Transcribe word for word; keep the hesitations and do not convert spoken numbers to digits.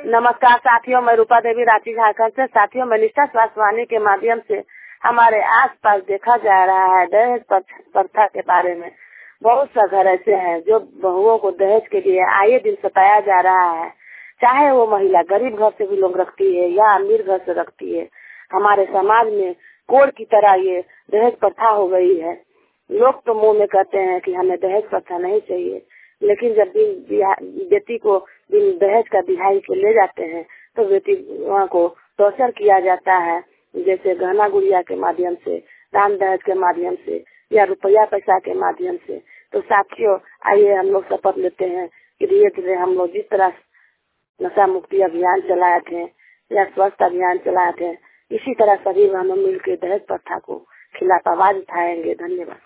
नमस्कार साथियों, मैं रूपा देवी रांची झारखंड से। साथियों, मैं निष्ठा स्वास्थ्य वाणी के माध्यम से हमारे आसपास देखा जा रहा है दहेज प्रथा के बारे में। बहुत सा घर ऐसे हैं जो बहुओं को दहेज के लिए आए दिन सताया जा रहा है। चाहे वो महिला गरीब घर से भी लोग रखती है या अमीर घर से रखती है, हमारे समाज में कोड़ की तरह ये दहेज प्रथा हो गई है। लोग तो मुंह में कहते हैं कि हमें दहेज प्रथा नहीं चाहिए, लेकिन जब बेटी को दहेज का दिहाई के ले जाते हैं तो बेटी वहाँ को टॉर्चर किया जाता है, जैसे गहना गुड़िया के माध्यम से, दान दहेज के माध्यम से या रुपया पैसा के माध्यम से। तो साथियों, आइए हम लोग शपथ लेते हैं कि धीरे धीरे हम लोग जिस तरह नशा मुक्ति अभियान चलाए थे या स्वस्थ अभियान चलाए थे, इसी तरह सभी हम मिलकर दहेज प्रथा को खिलाफ आवाज उठाएंगे। धन्यवाद।